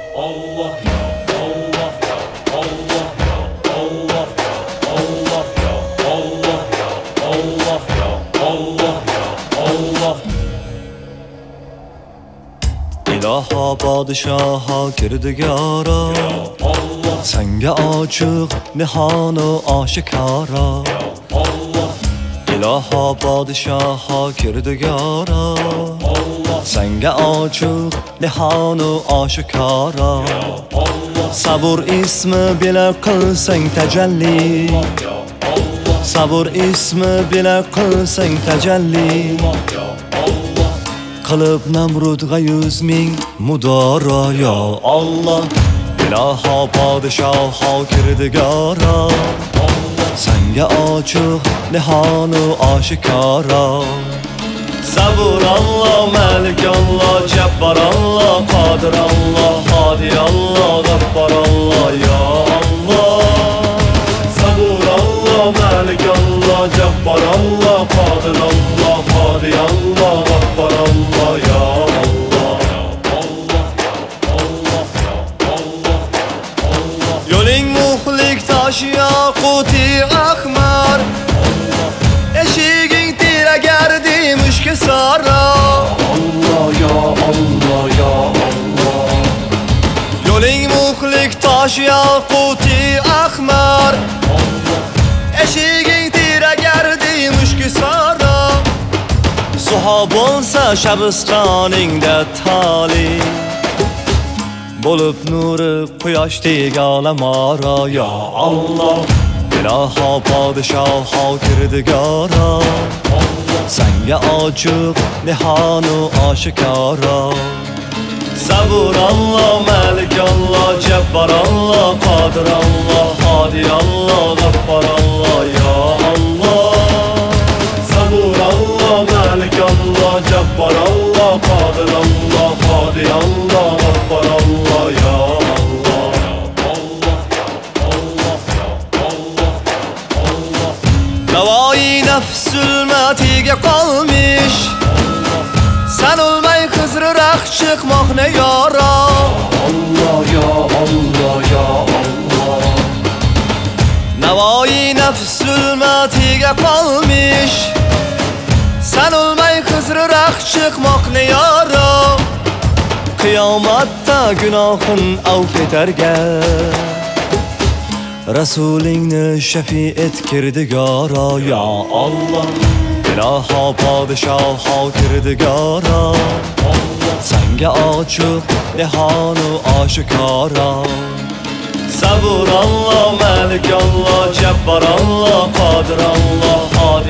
Allah ya Allah ya Allah ya Allah ya Allah ya Allah ya Allah ya Allah ya Allah. İlaho podshoho kirdugoro, senga ochiq nihonu oshikoro. İlaho podshoho kirdugoro, senga ochiq nihonu oshikoro. Sabr ismi bilan qilsang tajalli, sabr ismi bilan qilsang tajalli. Qilib Namrudga 100 ming mudoro ya Allah. İlaho podshoho kirdugoro, senga ochiq nihonu oshikoro. Sabur Allah, Malik Allah, Jabbar Allah, Qadir Allah, Hadi Allah, Ghaffar Allah ya Allah. Sabur Allah, Malik Allah, Jabbar Allah, Qadir Allah, Hadi Allah, Ghaffar Allah ya Allah. Yo'ling muhlik tosh yaquti ahmar, eshiging tiragardi mushki sara. Allah ya Allah ya Allah. Yo'ling muhlik tosh yaquti ahmar, eshiging tiragardi mushki sara. Suho bo'lsa shabistoningda tali, bo'lib nuri quyoshdek olamora ya Allah. İlaho podshoho kirdugoro, senga ochiq nihonu oshikoro. Sabur Allah, Malik Allah, Jabbar Allah, Qadir Allah, Hadi Allah, Ghaffar Allah ya Allah. Sabur Allah, Malik Allah, Jabbar Allah, Qadir Allah, Hadi Allah, Ghaffar Allah ya Allah. Navoiy nafs zulmatiga qolmish, sen o'lmay qizriroq chiqmoqni yora. Allah ya Allah ya Allah. Navoiy nafs zulmatiga qolmish, sen o'lmay qizriroq chiqmoqni yora. Qiyomatda gunohin avf etarga, Rasulingni shafi et kirdugoro ya Allah. İlaho podshoho kirdugoro, senga ochiq nihonu oshikoro. Sabur Allah, Malik Allah, Jabbar Allah, Qadir Allah, Hadi